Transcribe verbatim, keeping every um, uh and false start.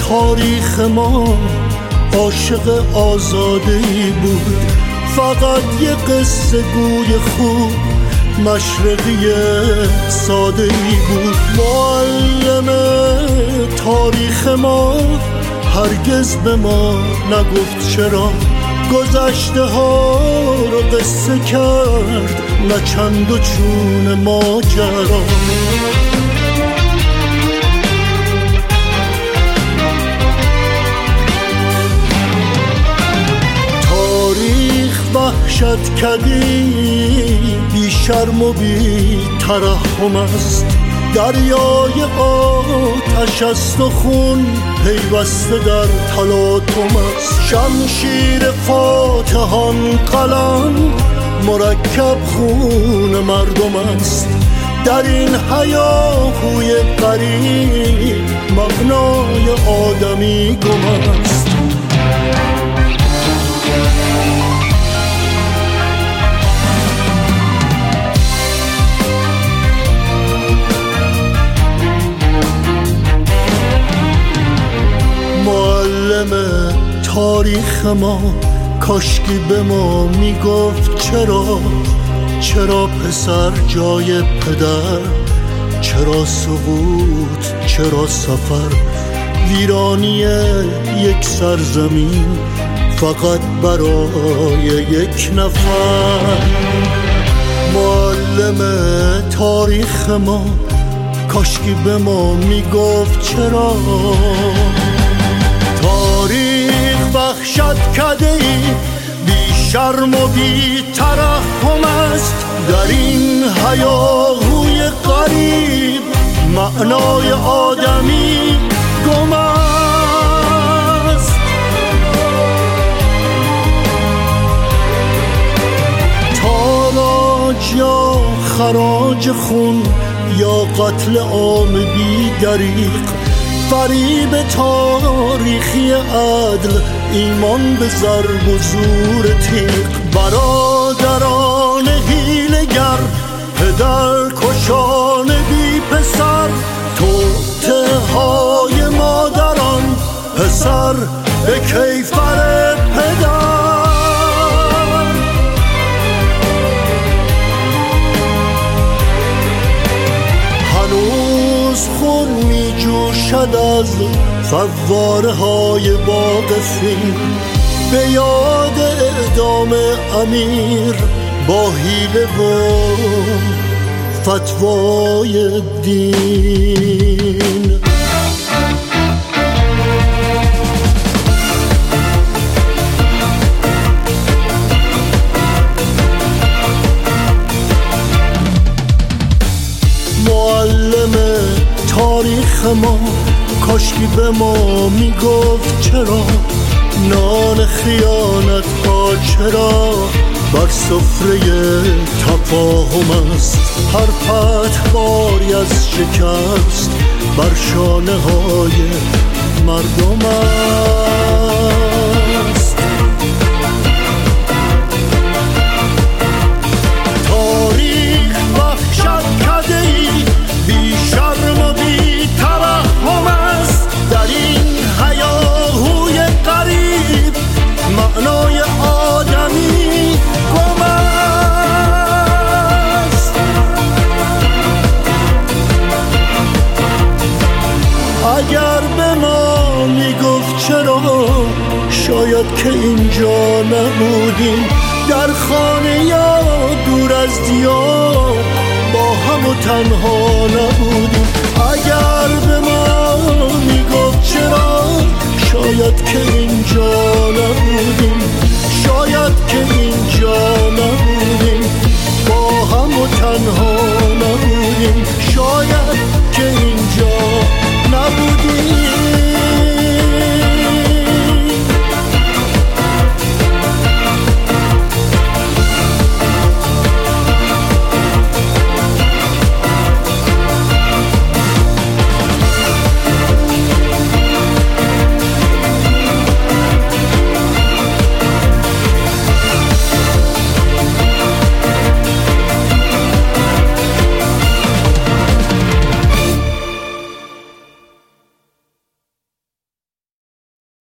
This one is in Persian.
تاریخ ما عاشق آزاده‌ای بود، فقط یه قصه گوی خوب مشرقی ساده‌ای بود. معلم تاریخ ما هرگز به ما نگفت چرا گذشته ها رو قصه کرد، نه چند و چون ماجرا. تاریخ وحشت کدی بی شرم و بی ترحم است، دریای آتش است و خون پیوسته در تلاطم است. شمشیر فاتحان قلم مرکب خون مردم است، در این هیاهوی غریب معنای آدمی گم است. معلم تاریخ ما کاشکی به ما میگفت چرا، چرا پسر جای پدر، چرا سقوط، چرا سفر، ویرانی یک سرزمین فقط برای یک نفر. معلم تاریخ ما کاشکی به ما میگفت چرا. تاریخ وحشت کده‌ای بی شرم و بی ترحم است، در این هیاهوی غریب معنای آدمی گم است. تاراج یا خراج خون یا قتل عام بی دریغ، فریب تاریخی عدل، ایمان به ضرب و زور تیغ. برادران حیله‌گر، پدر کشان بی پسر، توطئه های مادران، پسر به کیفر پدر. هنوز خون می جوشد از فواره های باغ فیل، به یاد اعدام امیر با حیله و فتوای دین. معلم تاریخ ما کاشکی به ما میگفت چرا، نان خیانت ها چرا بر سفره تفاهم است. هر فتح باری از شکست بر شانه های مردم است. تاریخ وحشت کده‌ای بی شرم و بی ترحم است، در این هیاهوی غریب معنای آدمی گم است. اگر به ما میگفت چرا، شاید که اینجا نبودیم، در خانه یا دور از دیار با هم و تنها نبودیم.